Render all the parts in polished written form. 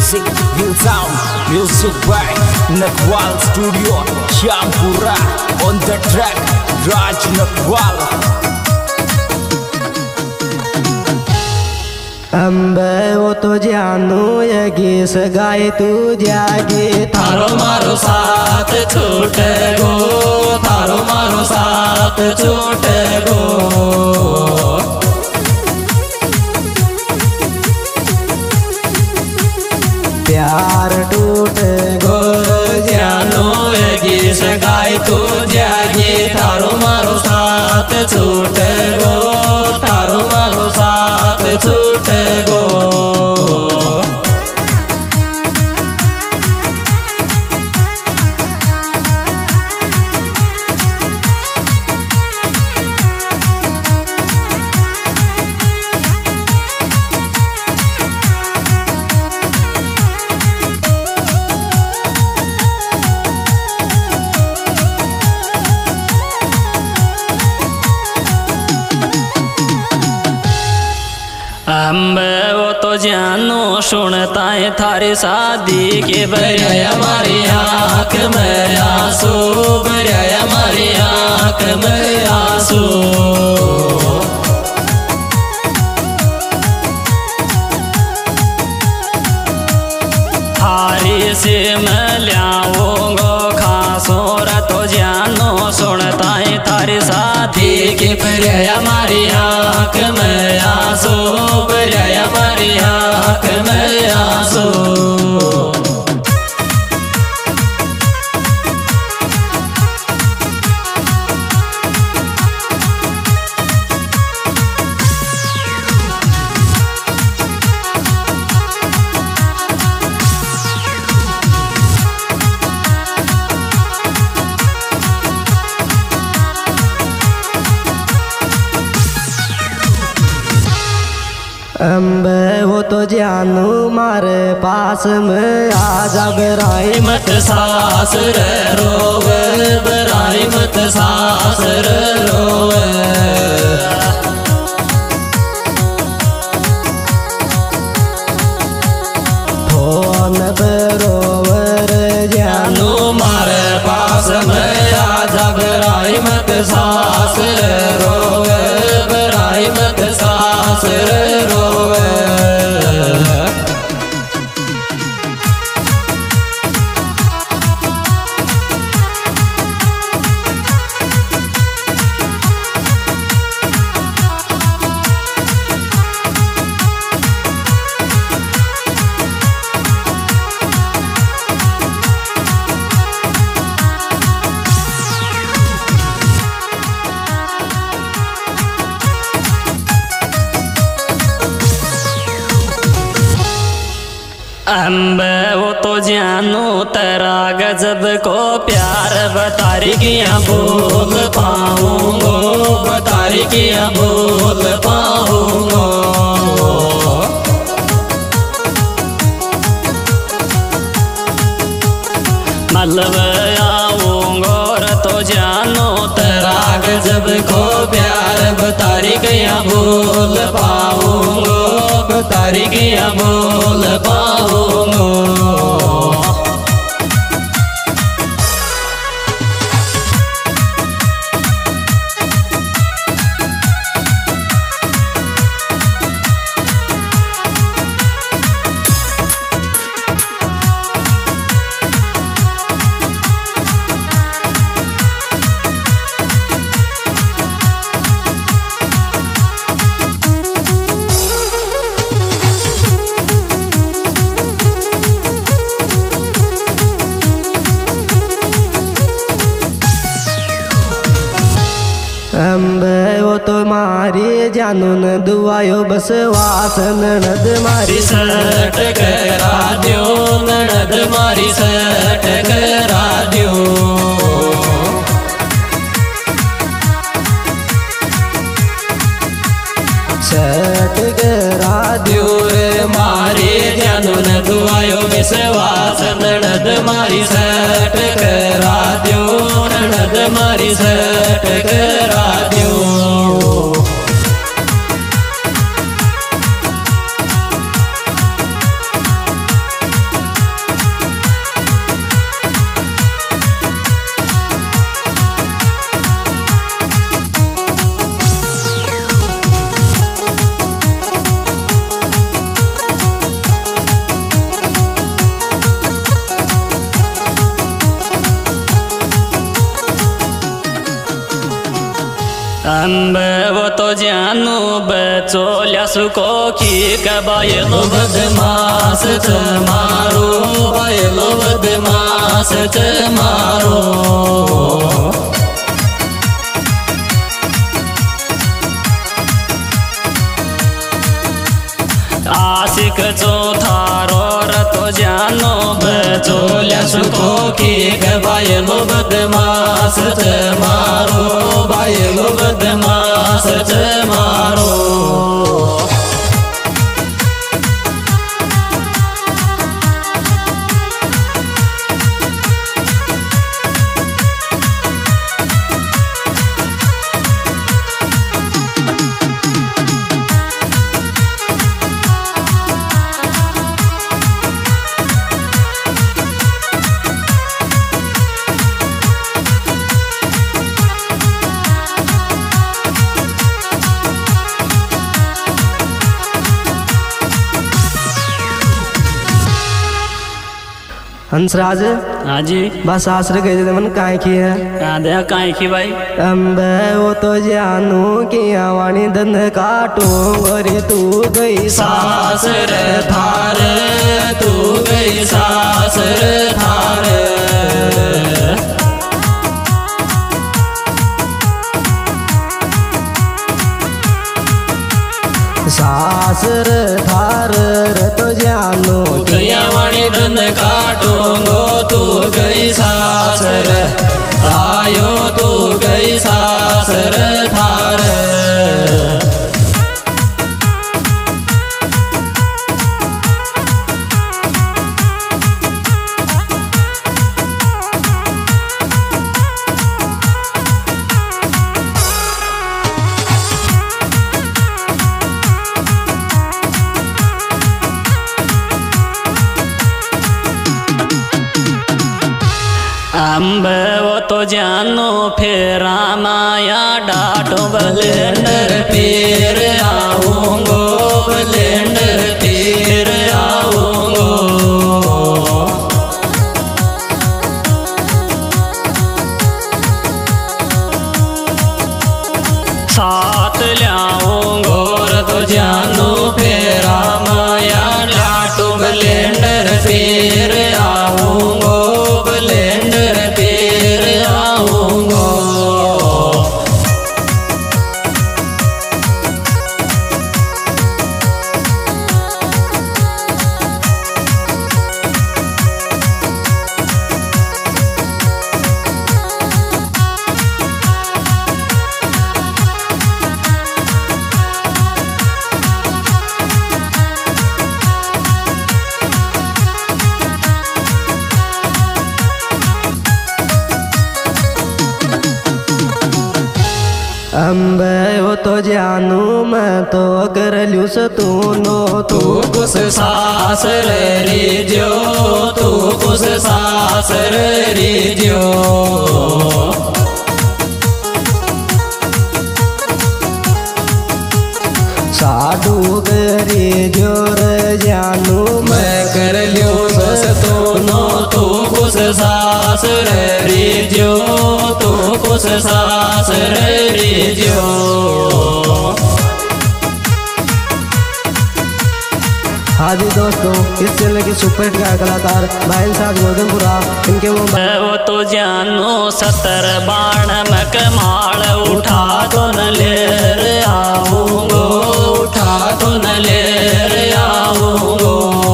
Music, real sound, music by Nakwal Studio, Shampura. On the track, Raj Nakwal. Ambe वो तो जानू ये गीस गाए तू जागे थारो मारो साथ छूटे गो, थारो मारो साथ छूटे गो। प्यार टूटे गो जानो ये गीस गाए तू जागे थारो मारो साथ छूटे गो, थारो मारो साथ छूटे गो। अम्बे वो तो जानो सुनता है थारी शादी के बरिया हमारी आँख में आंसू, बरिया हमारी आँख में आंसू। थारी से मैं लियाऊंगो खासो रे तो जानो सुनता है थारी शादी के बरिया हमारी आँख में आंसू, बरिया हमारी आँख में आंसू। अंबे वो तो जानू मारे पास में आ जा बराई मत सास रे रोवे, बराई मत सास रे रोवे। फोन पे रोवे रे जानू जानू मारे पास में आ जा बराई मत सास रे रोवे, बराई मत सास रे रोवे। अम्बे वो तो जानू तेरा गजब को प्यार बतारी किया बोल पाऊंगो, बतारी किया बोल पाऊंगो। मतलब आऊंगो रे तो जानो तेरा गजब को प्यार बतारी किया बोल पाऊंगो, बतारी किया बोल पाऊंगो। अंबे वो तो मारी जानू न दुआयो बस वासन नद मारी सट करा दियो, ननद मारी सट करा दियो। सट करा दियो रे मारी जानू न दुआयो विश्वास, ननद मारी सट करा दियो, ननद मारी सट करा दियो। अम्बे वो तो जानू बचोल्या सुको की कबायलो बदमाश मारो बायलो बदमाश मारो आशिक जो थारो रतो जानो बचोल्या सुको की बायलो बदमाश मारो बायलो बदमाश मारो हंसराज। हाँ जी। बस आश्रय कह देते मन काय की है दया काय की भाई। अम्बे वो तो जानू की आवानी दंध काटू गोरी तू गई सासर थार तू गई सासर थार सासर थार तो जानू वाणी दंध काटूंगो तू गई सासर आयो तू गई सासर थार अम्बे वो तो जानो फेरा माया डाटो बलेंडर पीर आऊंगो बलेंडर पीर आऊंगो साथ ल्याऊंगो तो जानो फेरा माया डाटो बलेंडर पीर आऊंगो बलेंडर पीर आऊंगो अम्बे वो तो जानू मैं तो कर लूँ तू नो तू कुछ सासर रीजो तू कुछ सासर रीजो साधु गरी जोर जानू मैं कर लियो बस तो नो तू कुछ सासर रीजो तू कुछ सासर रीजो हाँ जी दोस्तों, इस चैनल के सुपरहिट गायक कलाकार भाई साहब गोदमपुरा इनके वो तो जानो 70 बाण मकमाल उठा तो न ले आऊंगो उठा तो न ले आऊंगो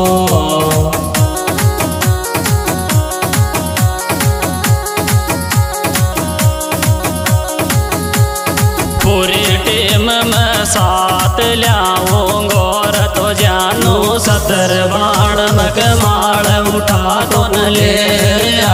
पूरी टीम में साथ ल्याऊंगो तो जानो 70 बाण मकमाल उठा तो न ले